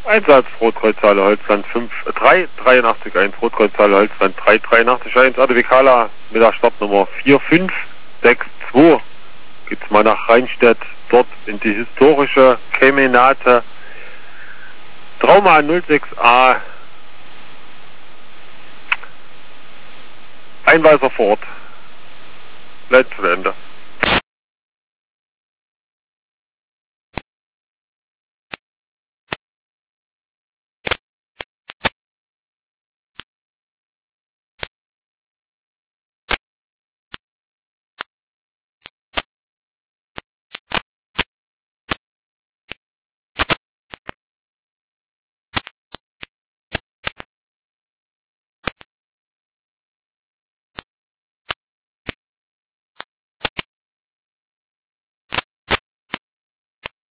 Einsatz, Rotkreuzhalle Holzland 383 1, Rotkreuzhalle Holzland 383 1, RTW Kala mit der Startnummer 4562. Geht's mal nach Rheinstedt, dort in die historische Kemenate. Trauma 06a. Einweiser vor Ort. Bleibt zu Ende.